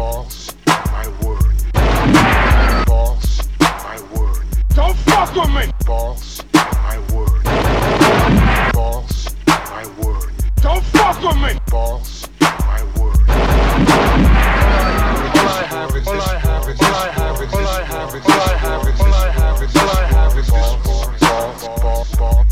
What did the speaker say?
False, my word. False, my word. Don't fuck with me! False.